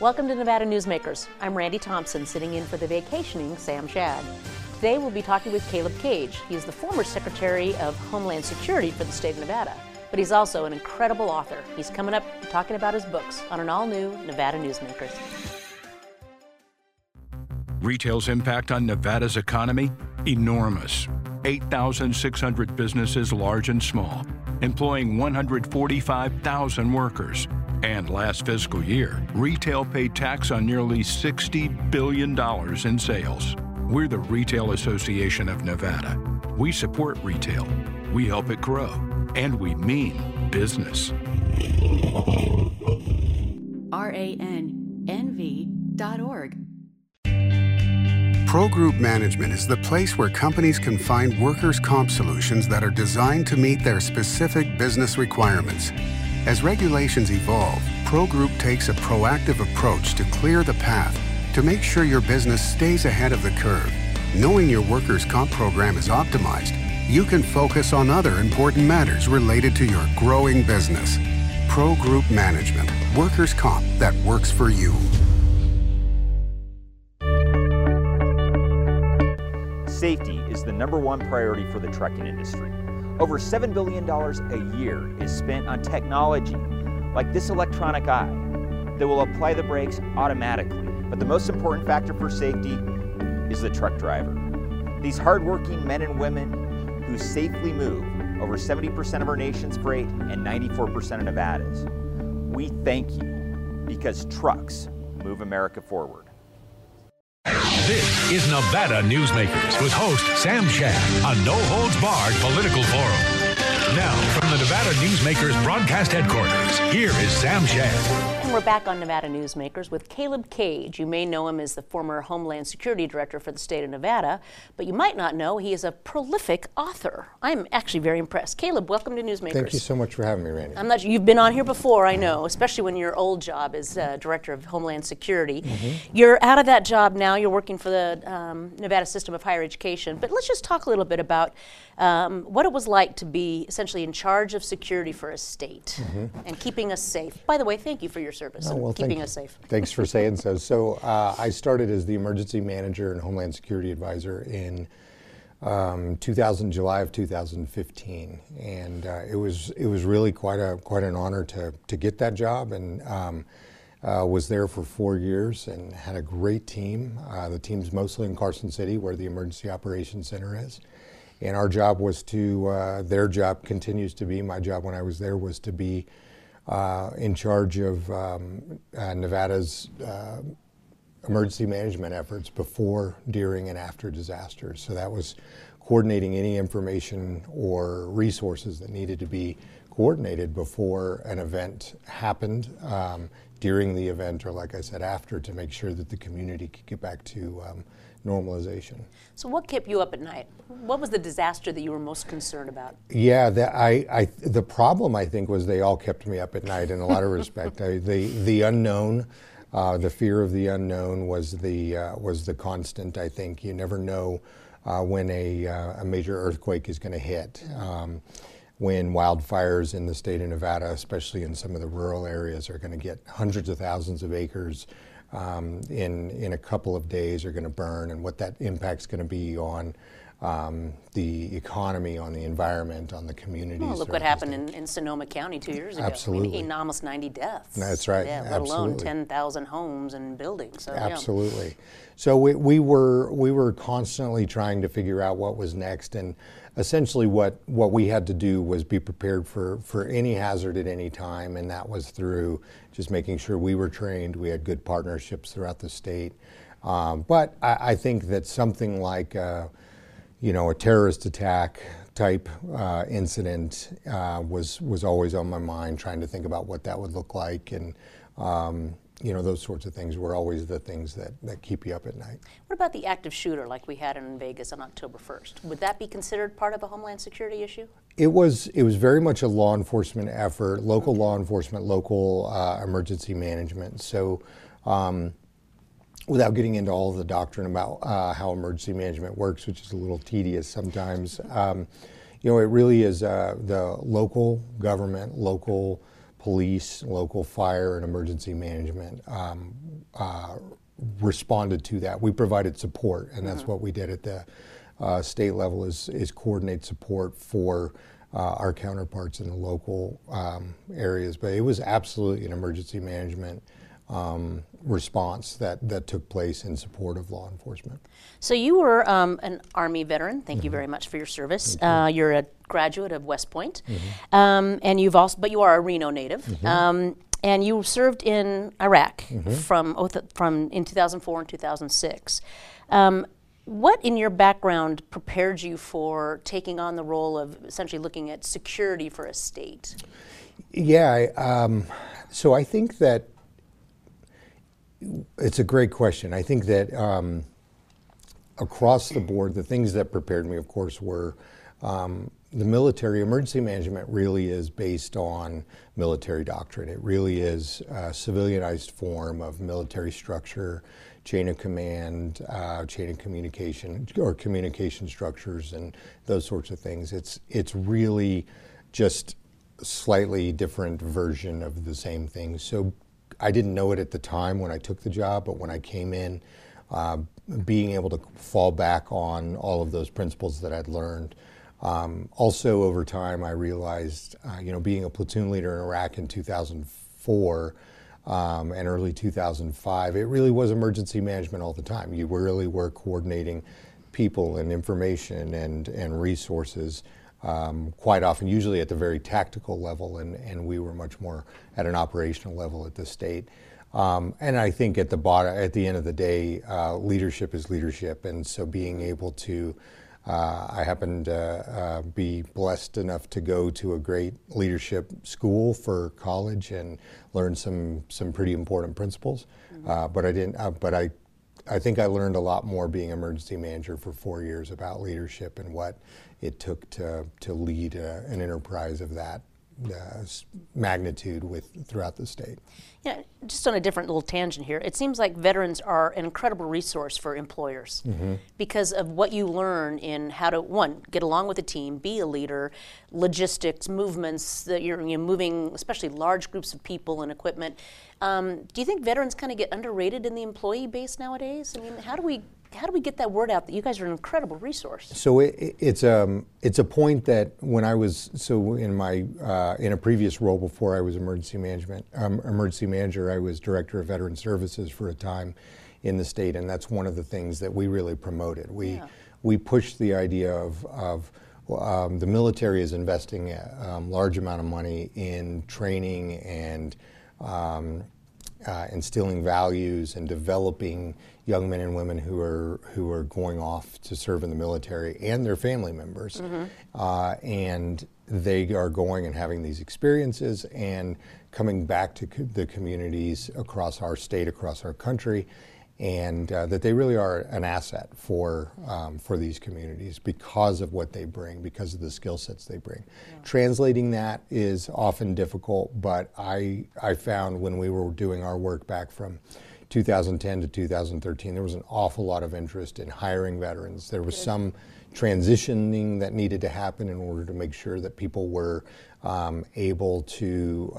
Welcome to Nevada Newsmakers. I'm Randy Thompson, sitting in for the vacationing Sam Shad. Today we'll be talking with Caleb Cage. He's the former Secretary of Homeland Security for the state of Nevada, but he's also an incredible author. He's coming up talking about his books on an all-new Nevada Newsmakers. Retail's impact on Nevada's economy? Enormous. 8,600 businesses, large and small, employing 145,000 workers. And last fiscal year, retail paid tax on nearly $60 billion in sales. We're the Retail Association of Nevada. We support retail, we help it grow, and we mean business. RANNV.org. Pro Group Management is the place where companies can find workers' comp solutions that are designed to meet their specific business requirements. As regulations evolve, Pro Group takes a proactive approach to clear the path to make sure your business stays ahead of the curve. Knowing your workers' comp program is optimized, you can focus on other important matters related to your growing business. Pro Group Management, workers' comp that works for you. Safety is the #1 priority for the trucking industry. Over $7 billion a year is spent on technology like this electronic eye that will apply the brakes automatically. But the most important factor for safety is the truck driver. These hardworking men and women who safely move over 70% of our nation's freight and 94% of Nevada's. We thank you because trucks move America forward. This is Nevada Newsmakers with host Sam Shad, a no-holds-barred political forum. Now, from the Nevada Newsmakers broadcast headquarters, here is Sam Shad. And we're back on Nevada Newsmakers with Caleb Cage. You may know him as the former Homeland Security Director for the state of Nevada, but you might not know he is a prolific author. I'm actually very impressed. Caleb, welcome to Newsmakers. Thank you so much for having me, Randy. I'm not. You've been on here before, I know, especially when your old job as Director of Homeland Security. You're out of that job now. You're working for the Nevada System of Higher Education. But let's just talk a little bit about what it was like to be essentially in charge of security for a state and keeping us safe. By the way, thank you for your service and keeping us safe. Thanks for saying so. So I started as the Emergency Manager and Homeland Security Advisor in July of 2015, and it was really quite an honor to get that job, and was there for 4 years and had a great team. The team's mostly in Carson City, where the Emergency Operations Center is. And our job was to, their job continues to be, my job when I was there was to be in charge of Nevada's emergency management efforts before, during, and after disasters. So that was coordinating any information or resources that needed to be coordinated before an event happened, during the event, or like I said, after, to make sure that the community could get back to normalization. So what kept you up at night? What was the disaster that you were most concerned about? Yeah, the problem, I think, was they all kept me up at night in a lot of respect. The unknown, the fear of the unknown was the constant, I think. You never know when a major earthquake is going to hit. When wildfires in the state of Nevada, especially in some of the rural areas, are going to get hundreds of thousands of acres in a couple of days are going to burn, and what that impact's going to be on the economy, on the environment, on the communities. Well, look what happened in Sonoma County 2 years ago. Absolutely. I mean, almost 90 deaths. That's right. Yeah, let alone 10,000 homes and buildings. So, absolutely. Yeah. So we were constantly trying to figure out what was next, and essentially what we had to do was be prepared for any hazard at any time, and that was through just making sure we were trained, we had good partnerships throughout the state. But I think that something like a terrorist attack type incident was always on my mind, trying to think about what that would look like, and those sorts of things were always the things that keep you up at night. What about the active shooter like we had in Vegas on October 1st? Would that be considered part of a Homeland Security issue? It was very much a law enforcement effort, local law enforcement, local emergency management. So without getting into all of the doctrine about how emergency management works, which is a little tedious sometimes, it really is the local government, local police, local fire, and emergency management responded to that. We provided support, and that's what we did at the state level is coordinate support for our counterparts in the local areas. But it was absolutely an emergency management response that took place in support of law enforcement. So you were an Army veteran. Thank you very much for your service. You're a graduate of West Point, and but you are a Reno native. And you served in Iraq from in 2004 and 2006. What in your background prepared you for taking on the role of essentially looking at security for a state? Yeah, so I think that it's a great question. I think that across the board, the things that prepared me, of course, were the military. Emergency management really is based on military doctrine. It really is a civilianized form of military structure, chain of command, chain of communication, or communication structures, and those sorts of things. It's really just a slightly different version of the same thing. So I didn't know it at the time when I took the job, but when I came in, being able to fall back on all of those principles that I'd learned. Also, over time, I realized, being a platoon leader in Iraq in 2004 and early 2005, it really was emergency management all the time. You really were coordinating people and information and resources quite often, usually at the very tactical level, and we were much more at an operational level at the state. And I think at the end of the day, leadership is leadership, and so being able to I happened to be blessed enough to go to a great leadership school for college and learn some pretty important principles. But I didn't. But I think I learned a lot more being emergency manager for 4 years about leadership and what it took to lead an enterprise of that magnitude throughout the state. Yeah, just on a different little tangent here, it seems like veterans are an incredible resource for employers because of what you learn in how to, one, get along with a team, be a leader, logistics, movements, that you're moving, especially large groups of people and equipment. Do you think veterans kind of get underrated in the employee base nowadays? I mean, how do we get that word out that you guys are an incredible resource? So it's a point that when I was in a previous role before I was emergency manager, I was director of veteran services for a time in the state, and that's one of the things that we really promoted. We pushed the idea of the military is investing a large amount of money in training and instilling values and developing young men and women who are going off to serve in the military and their family members, and they are going and having these experiences and coming back to the communities across our state, across our country, and that they really are an asset for these communities because of what they bring, because of the skill sets they bring. Translating that is often difficult, but I found when we were doing our work back from 2010 to 2013, there was an awful lot of interest in hiring veterans. There was some transitioning that needed to happen in order to make sure that people were able to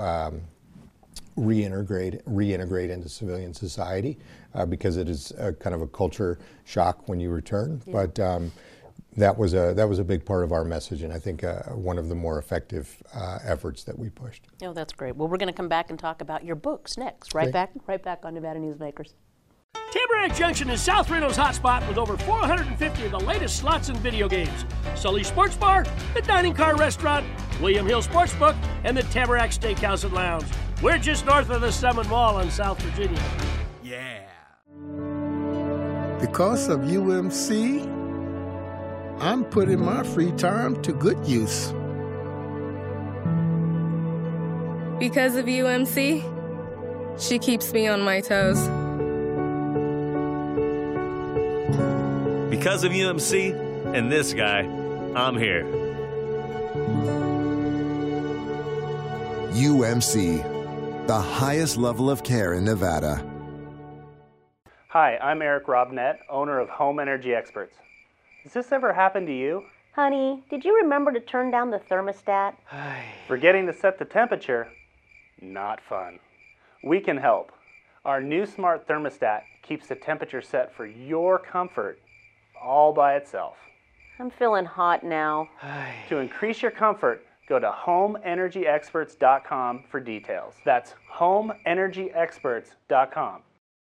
reintegrate into civilian society because it is kind of a culture shock when you return. But that was a big part of our message, and I think one of the more effective efforts that we pushed. Oh, that's great. Well, we're going to come back and talk about your books next. Right back on Nevada Newsmakers. Tamarack Junction is South Reno's hotspot with over 450 of the latest slots and video games. Sully Sports Bar, the Dining Car Restaurant, William Hill Sportsbook, and the Tamarack Steakhouse and Lounge. We're just north of the Summit Mall in South Virginia. Yeah. Because of UMC, I'm putting my free time to good use. Because of UMC, she keeps me on my toes. Because of UMC and this guy, I'm here. UMC, the highest level of care in Nevada. Hi, I'm Eric Robnett, owner of Home Energy Experts. Has this ever happened to you? Honey, did you remember to turn down the thermostat? Forgetting to set the temperature. not fun. We can help. Our new smart thermostat keeps the temperature set for your comfort all by itself. I'm feeling hot now. To increase your comfort, go to homeenergyexperts.com for details. That's homeenergyexperts.com.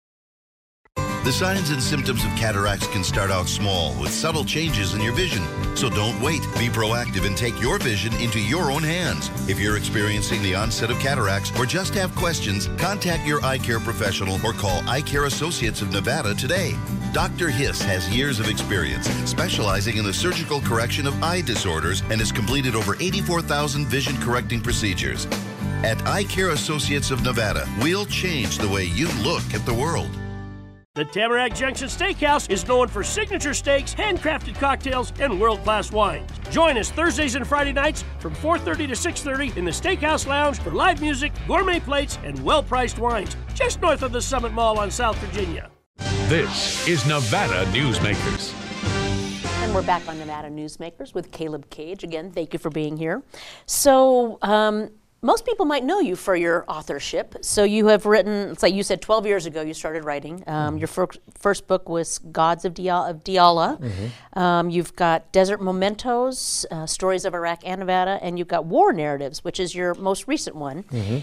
The signs and symptoms of cataracts can start out small with subtle changes in your vision. So don't wait. Be proactive and take your vision into your own hands. If you're experiencing the onset of cataracts or just have questions, contact your eye care professional or call Eye Care Associates of Nevada today. Dr. Hiss has years of experience specializing in the surgical correction of eye disorders and has completed over 84,000 vision correcting procedures. At Eye Care Associates of Nevada, we'll change the way you look at the world. The Tamarack Junction Steakhouse is known for signature steaks, handcrafted cocktails, and world-class wines. Join us Thursdays and Friday nights from 4:30 to 6:30 in the Steakhouse Lounge for live music, gourmet plates, and well-priced wines, just north of the Summit Mall on South Virginia. This is Nevada Newsmakers. And we're back on Nevada Newsmakers with Caleb Cage. Again, thank you for being here. So, most people might know you for your authorship. So you have written, it's like you said, 12 years ago you started writing. Your first book was Gods of Diyala. You've got Desert Mementos, Stories of Iraq and Nevada, and you've got War Narratives, which is your most recent one.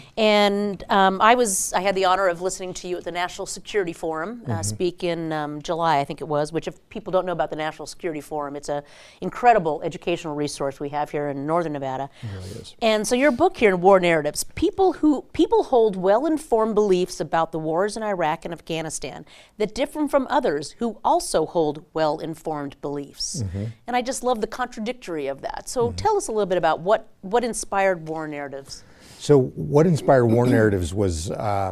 And I had the honor of listening to you at the National Security Forum speak in July, I think it was, which if people don't know about the National Security Forum, it's an incredible educational resource we have here in Northern Nevada. It really is. And so your book here, War Narratives, people hold well-informed beliefs about the wars in Iraq and Afghanistan that differ from others who also hold well-informed beliefs. And I just love the contradictory of that. So tell us a little bit about what inspired War Narratives. So what inspired War Narratives was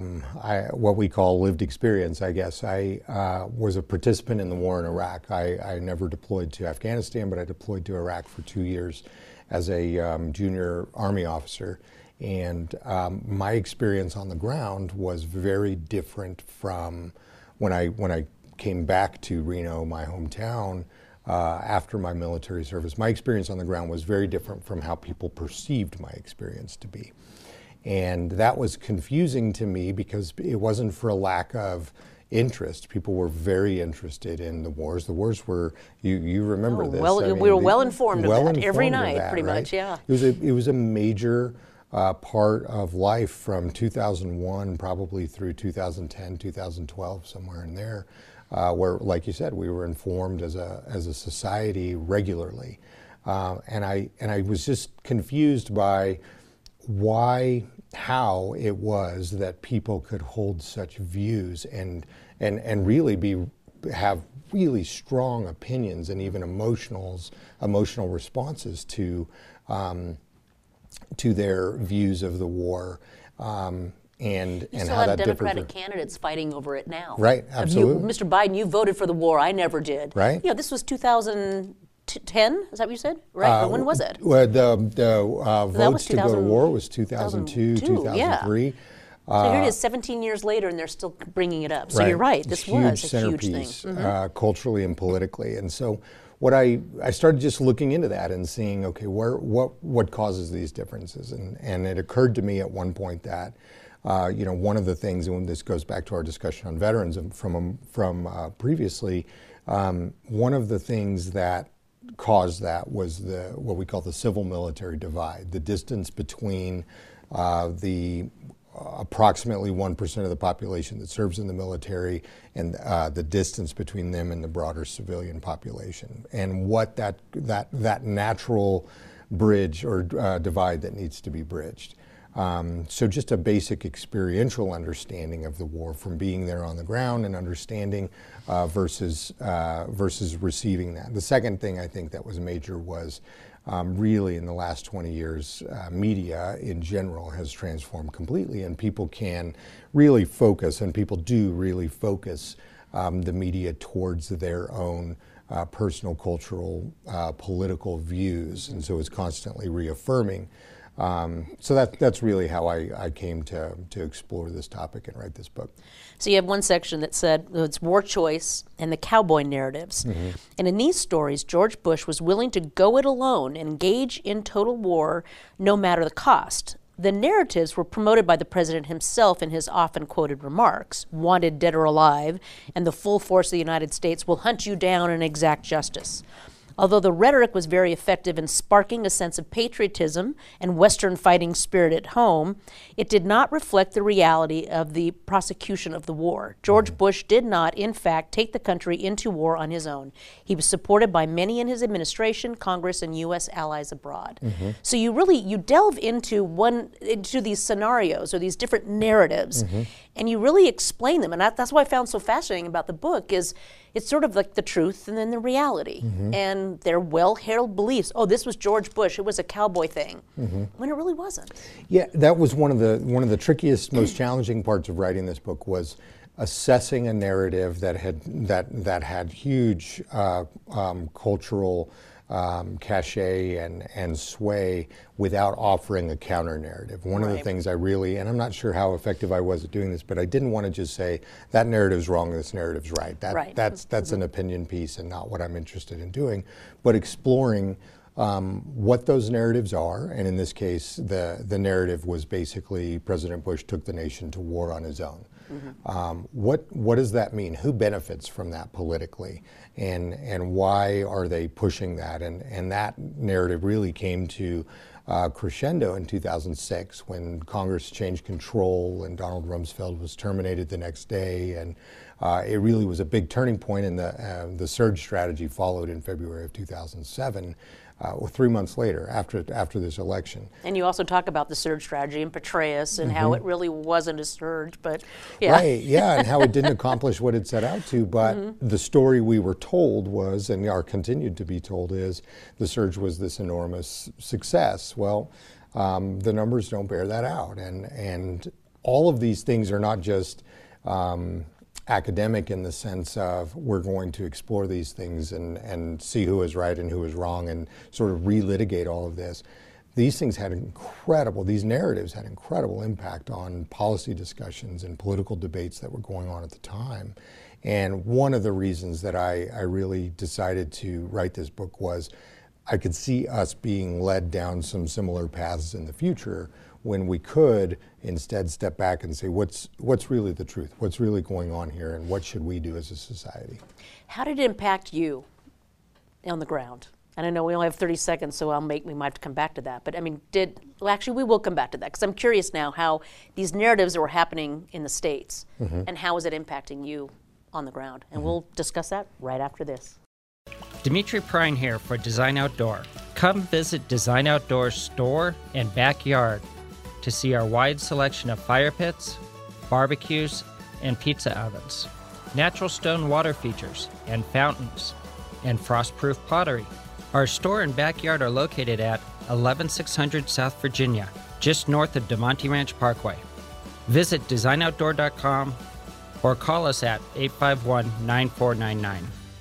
what we call lived experience, I guess. I was a participant in the war in Iraq. I never deployed to Afghanistan, but I deployed to Iraq for 2 years as a junior Army officer. And my experience on the ground was very different from when I came back to Reno, my hometown, after my military service. My experience on the ground was very different from how people perceived my experience to be. And that was confusing to me because it wasn't for a lack of interest. People were very interested in the wars. The wars were, you remember this. Well, we were well informed of that every night, pretty much, yeah. It was a major part of life from 2001 probably through 2010, 2012, somewhere in there, where, like you said, we were informed as a society regularly. And I was just confused by how it was that people could hold such views and really have really strong opinions and even emotional responses to their views of the war, and how that differed. Democratic candidates fighting over it now. Right, absolutely. Mr. Biden, you voted for the war. I never did. Right. This was 2010. Is that what you said? Right. When was it? Well, the votes to go to war was 2002, 2003. Yeah. So here it is 17 years later, and they're still bringing it up. So you're right. This was a huge thing. Culturally and politically. And so what I started just looking into that and seeing, okay, what causes these differences? And it occurred to me at one point that, one of the things, and this goes back to our discussion on veterans from previously, one of the things that caused that was what we call the civil-military divide, the distance between the approximately 1% of the population that serves in the military and the distance between them and the broader civilian population, and what that natural bridge or divide that needs to be bridged. So just a basic experiential understanding of the war from being there on the ground and understanding versus receiving that. The second thing I think that was major was really in the last 20 years, media in general has transformed completely, and people can really focus, and people do really focus the media towards their own personal, cultural, political views, and so it's constantly reaffirming. So that's really how I came to explore this topic and write this book. So you have one section that said it's war choice and the cowboy narratives. And in these stories, George Bush was willing to go it alone and engage in total war no matter the cost. The narratives were promoted by the president himself in his often quoted remarks, "Wanted dead or alive," and "the full force of the United States will hunt you down and exact justice." Although the rhetoric was very effective in sparking a sense of patriotism and Western fighting spirit at home, it did not reflect the reality of the prosecution of the war. George Bush did not, in fact, take the country into war on his own. He was supported by many in his administration, Congress, and U.S. allies abroad. So you delve into these scenarios or these different narratives, and you really explain them. And that's what I found so fascinating about the book is it's sort of like the truth and then the reality. And their well-held beliefs. Oh, this was George Bush. It was a cowboy thing, when it really wasn't. Yeah, that was one of the trickiest, most challenging parts of writing this book was assessing a narrative that had huge cultural cachet and sway without offering a counter narrative. One of the things I really, and I'm not sure how effective I was at doing this, but I didn't want to just say that narrative's wrong, this narrative's right. That's an opinion piece and not what I'm interested in doing, but exploring what those narratives are, and in this case, the narrative was basically President Bush took the nation to war on his own. What does that mean? Who benefits from that politically, and why are they pushing that? And that narrative really came to crescendo in 2006 when Congress changed control and Donald Rumsfeld was terminated the next day, and it really was a big turning point. And the surge strategy followed in February of 2007. 3 months later, after this election. And you also talk about the surge strategy in Petraeus and how it really wasn't a surge, but yeah. Right, yeah, and how it didn't accomplish what it set out to, but the story we were told was, and are continued to be told is, the surge was this enormous success. Well, the numbers don't bear that out, and all of these things are not just academic in the sense of we're going to explore these things and see who is right and who is wrong and sort of relitigate all of this. These things these narratives had incredible impact on policy discussions and political debates that were going on at the time. And one of the reasons that I really decided to write this book was I could see us being led down some similar paths in the future when we could instead step back and say, what's really the truth? What's really going on here, and what should we do as a society? How did it impact you on the ground? And I know we only have 30 seconds, so we might have to come back to that. But I mean, actually we will come back to that, because I'm curious now how these narratives that were happening in the States, and how is it impacting you on the ground? And we'll discuss that right after this. Dimitri Prine here for Design Outdoor. Come visit Design Outdoor's store and backyard to see our wide selection of fire pits, barbecues, and pizza ovens, natural stone water features and fountains, and frost-proof pottery. Our store and backyard are located at 11600 South Virginia, just north of DeMonte Ranch Parkway. Visit designoutdoor.com or call us at 851-9499.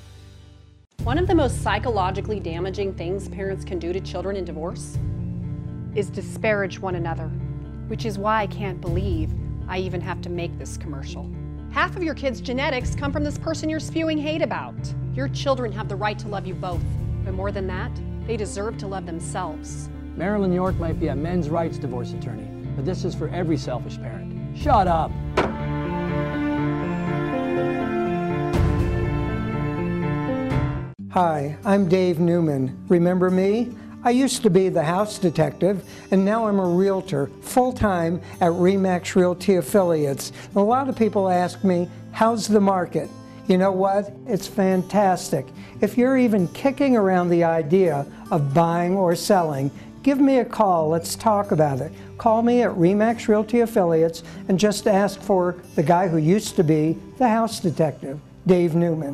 One of the most psychologically damaging things parents can do to children in divorce is disparage one another, which is why I can't believe I even have to make this commercial. Half of your kids' genetics come from this person you're spewing hate about. Your children have the right to love you both, but more than that, they deserve to love themselves. Marilyn York might be a men's rights divorce attorney, but this is for every selfish parent. Shut up! Hi, I'm Dave Newman. Remember me? I used to be the house detective, and now I'm a realtor full-time at RE/MAX Realty Affiliates. A lot of people ask me, how's the market? You know what? It's fantastic. If you're even kicking around the idea of buying or selling, give me a call. Let's talk about it. Call me at RE/MAX Realty Affiliates and just ask for the guy who used to be the house detective, Dave Newman.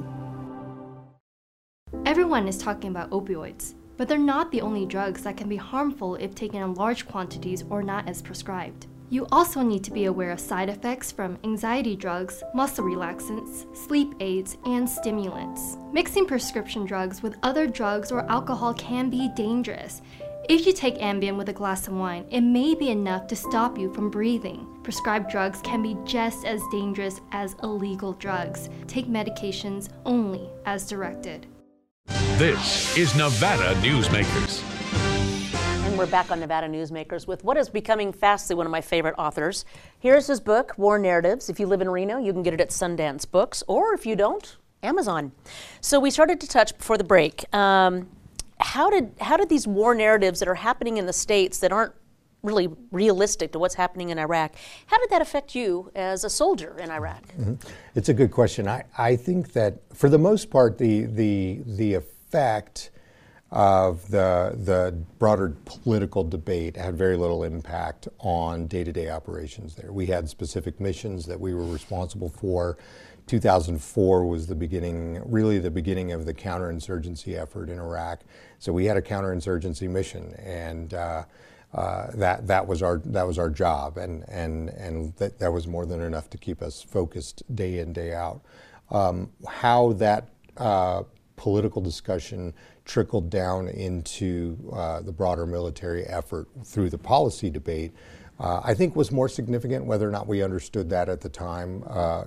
Everyone is talking about opioids, but they're not the only drugs that can be harmful if taken in large quantities or not as prescribed. You also need to be aware of side effects from anxiety drugs, muscle relaxants, sleep aids, and stimulants. Mixing prescription drugs with other drugs or alcohol can be dangerous. If you take Ambien with a glass of wine, it may be enough to stop you from breathing. Prescribed drugs can be just as dangerous as illegal drugs. Take medications only as directed. This is Nevada Newsmakers. And and we're back on Nevada Newsmakers with what is becoming fastly one of my favorite authors. Here's his book, War Narratives. If you live in Reno, you can get it at Sundance Books, or if you don't, Amazon. So we started to touch before the break. How did these war narratives that are happening in the States that aren't really realistic to what's happening in Iraq, how did that affect you as a soldier in Iraq? Mm-hmm. It's a good question. I think that for the most part, the effect of the broader political debate had very little impact on day-to-day operations there. We had specific missions that we were responsible for. 2004 was really the beginning of the counterinsurgency effort in Iraq. So we had a counterinsurgency mission, and that was our job, and that was more than enough to keep us focused day in, day out. How that political discussion trickled down into the broader military effort through the policy debate, I think was more significant. Whether or not we understood that at the time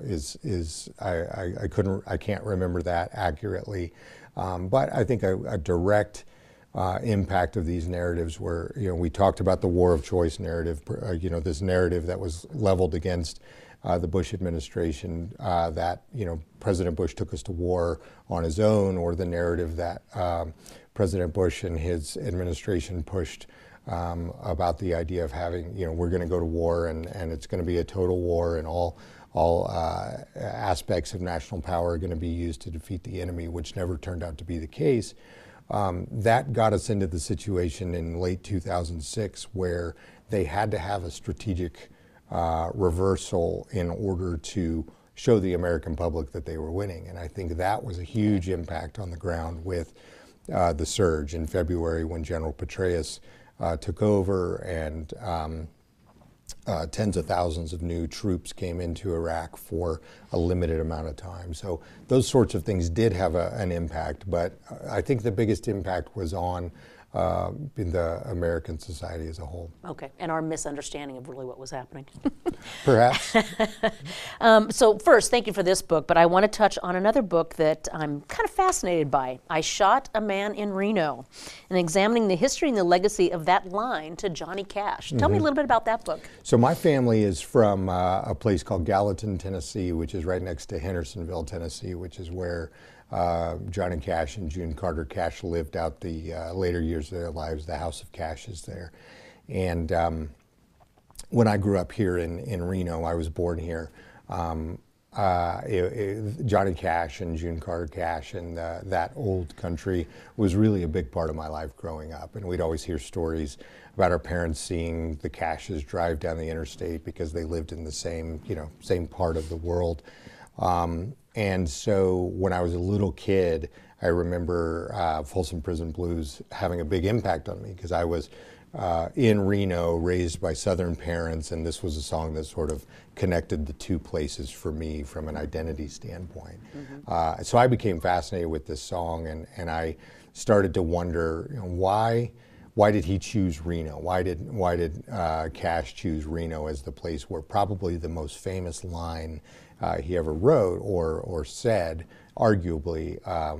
I can't remember that accurately. But I think a direct impact of these narratives were, we talked about the war of choice narrative, this narrative that was leveled against the Bush administration, that President Bush took us to war on his own, or the narrative that President Bush and his administration pushed about the idea of having, we're going to go to war and it's going to be a total war, and all aspects of national power are going to be used to defeat the enemy, which never turned out to be the case. That got us into the situation in late 2006 where they had to have a strategic reversal in order to show the American public that they were winning. And I think that was a huge impact on the ground with the surge in February when General Petraeus took over, and tens of thousands of new troops came into Iraq for a limited amount of time. So those sorts of things did have an impact, but I think the biggest impact was on in the American society as a whole. Okay, and our misunderstanding of really what was happening. Perhaps. So first, thank you for this book, but I want to touch on another book that I'm kind of fascinated by. I Shot a Man in Reno, and examining the history and the legacy of that line to Johnny Cash. Tell me a little bit about that book. So my family is from a place called Gallatin, Tennessee, which is right next to Hendersonville, Tennessee, which is where Johnny Cash and June Carter Cash lived out the later years of their lives. The House of Cash is there. And when I grew up here in Reno, I was born here. Johnny Cash and June Carter Cash and that old country was really a big part of my life growing up. And we'd always hear stories about our parents seeing the Cashes drive down the interstate because they lived in the same part of the world. And so when I was a little kid, I remember Folsom Prison Blues having a big impact on me because I was in Reno, raised by Southern parents, and this was a song that sort of connected the two places for me from an identity standpoint. Mm-hmm. So I became fascinated with this song, and I started to wonder, why did he choose Reno? Why did Cash choose Reno as the place where probably the most famous line he ever wrote or said, arguably,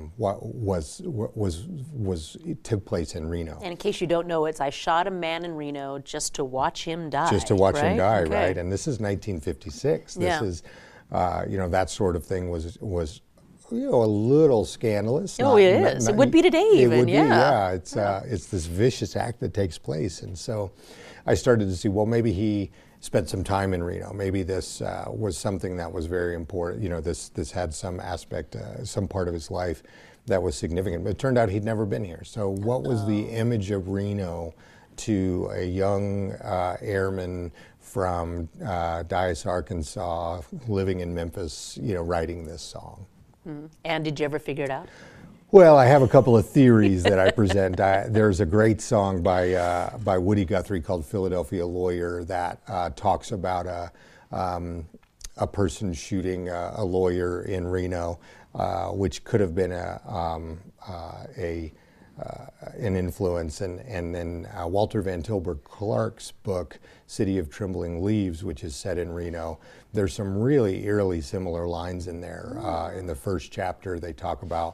took place in Reno. And in case you don't know, it's I shot a man in Reno just to watch him die. Just to watch him die, okay. right? And this is 1956. This is, that sort of thing was a little scandalous. Oh, it is. It would be today even, it would be, yeah. It's this vicious act that takes place. And so I started to see, well, maybe he spent some time in Reno. Maybe this was something that was very important. This had some aspect, some part of his life that was significant. But it turned out he'd never been here. So what was the image of Reno to a young airman from Dyess, Arkansas, living in Memphis, writing this song? Mm-hmm. And did you ever figure it out? Well, I have a couple of theories that I present. There's a great song by Woody Guthrie called "Philadelphia Lawyer" that talks about a person shooting a lawyer in Reno, which could have been an influence. And then Walter Van Tilburg Clark's book, City of Trembling Leaves, which is set in Reno, there's some really eerily similar lines in there. In the first chapter, they talk about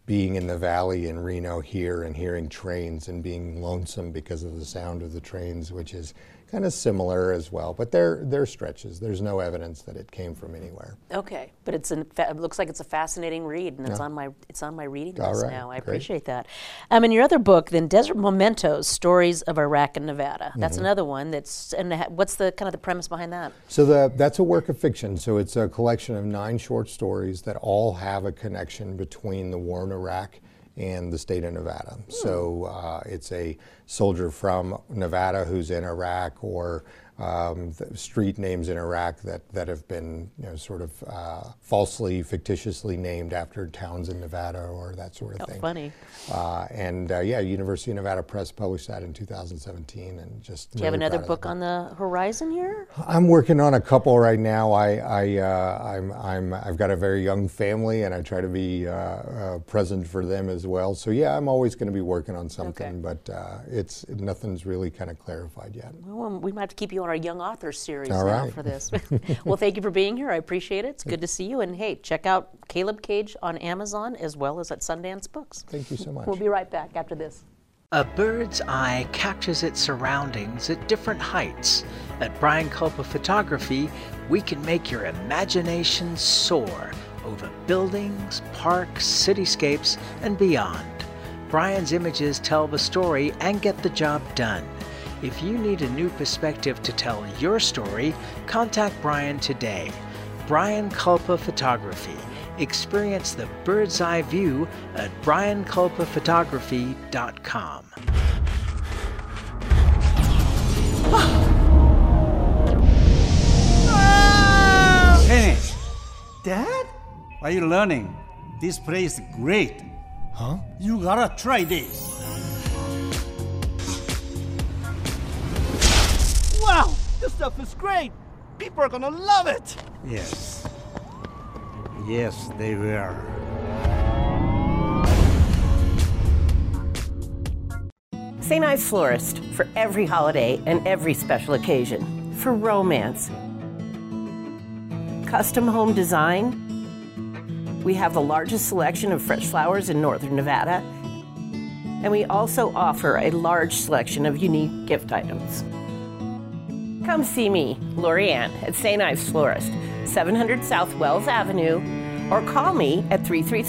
being in the valley in Reno here and hearing trains and being lonesome because of the sound of the trains, which is kind of similar as well, but they're stretches. There's no evidence that it came from anywhere. Okay, but it looks like it's a fascinating read, and it's on my reading list now. I appreciate that. In your other book, then, Desert Mementos: Stories of Iraq and Nevada. That's another one. And what's the kind of the premise behind that? So that's a work of fiction. So it's a collection of 9 short stories that all have a connection between the war in Iraq and the state of Nevada. So it's a soldier from Nevada who's in Iraq, or the street names in Iraq that have been sort of falsely, fictitiously named after towns in Nevada, or that sort of thing. Funny. University of Nevada Press published that in 2017, and just. Do you have another book on the horizon here? I'm working on a couple right now. I've got a very young family, and I try to be present for them as well. So yeah, I'm always going to be working on something, but nothing's really kind of clarified yet. Well, we might have to keep you on our Young Authors series now for this. Well, thank you for being here. I appreciate it. It's good to see you. And hey, check out Caleb Cage on Amazon as well as at Sundance Books. Thank you so much. We'll be right back after this. A bird's eye captures its surroundings at different heights. At Brian Culpa Photography, we can make your imagination soar over buildings, parks, cityscapes, and beyond. Brian's images tell the story and get the job done. If you need a new perspective to tell your story, contact Brian today. Brian Culpa Photography. Experience the bird's eye view at brianculpaphotography.com. Kenny! Dad? What are you learning? This place is great. Huh? You gotta try this. Wow! This stuff is great! People are gonna love it! Yes. Yes, they will. St. Ives Florist, for every holiday and every special occasion. For romance. Custom home design. We have the largest selection of fresh flowers in northern Nevada. And we also offer a large selection of unique gift items. Come see me, Lorianne, at St. Ives Florist, 700 South Wells Avenue, or call me at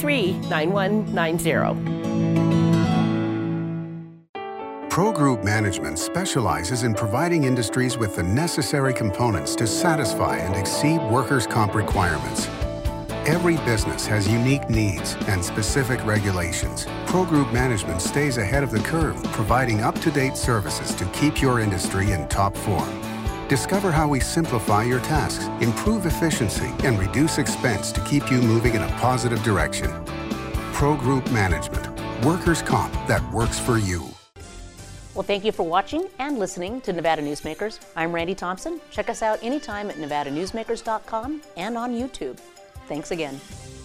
333-9190. Pro Group Management specializes in providing industries with the necessary components to satisfy and exceed workers' comp requirements. Every business has unique needs and specific regulations. Pro Group Management stays ahead of the curve, providing up-to-date services to keep your industry in top form. Discover how we simplify your tasks, improve efficiency, and reduce expense to keep you moving in a positive direction. Pro Group Management. Workers' comp that works for you. Well, thank you for watching and listening to Nevada Newsmakers. I'm Randy Thompson. Check us out anytime at NevadaNewsmakers.com and on YouTube. Thanks again.